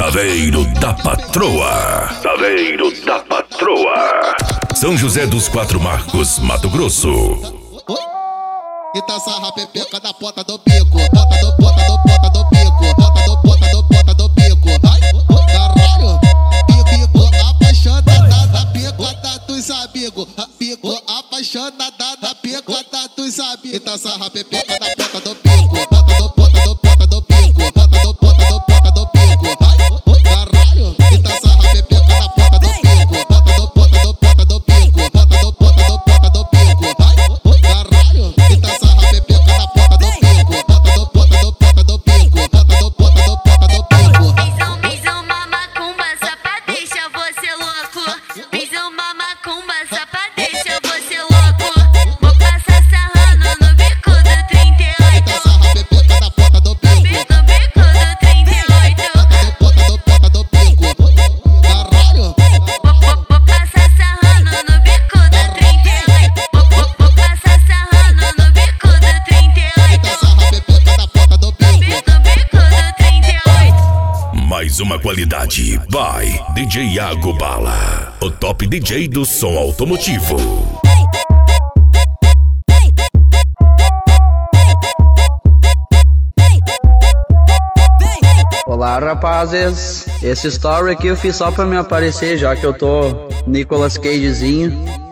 Chaveiro da Patroa. Chaveiro da Patroa. São José dos Quatro Marcos, Mato Grosso. Então sarra pepeca da ponta do bico. Ponta do bico. Ponta do bico. Ai, caralho. Bico apaixonada da picada dos amigos. Bico apaixonada da picada dos amigos. Então sarra pepeca da ponta do bico. Ponta do bico. Ponta do bico. Ai, caralho. Então sarra pepeca da ponta do bico. Ponta do bico. Ponta do bico. Ai, caralho. Então sarra pepeca da ponta do bico. Ponta do bico. Pisão uma macumba só pra deixar você louco. Pisão uma macumba só pra deixar você louco. Vou passar sarrando no bico do 38. Então sarra pepeca da ponta do bico. No bico do 38. Ponta do bico. Caralho. Vou passar sarrando no bico do 38. Vou passar sarrando no bico do 38. Então sarra pepeca da ponta do bico. No bico do 38. Mais uma qualidade by DJ Iago Bala, o top DJ do som automotivo. Olá, rapazes. Esse story aqui eu fiz só pra me aparecer, já que eu tô Nicolas Cagezinho.